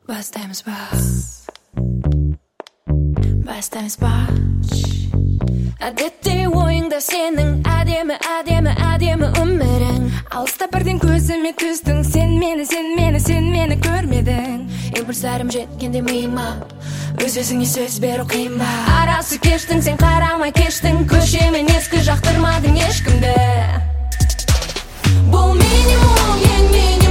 Бастаймыз ба? Бастаймыз ба? Әдетте ойыңда сенің әдемі өмірің. Алыста бірден көзіме түстің, сен мені көрмедің. Импульсарым жеткенде миыма өз-өзіңе сөз беру қиын ба? Арасы кештің, сен қарамай кештің, көшемен ескі жақтырмадың ешкімді. Бұл минимум, ең минимум.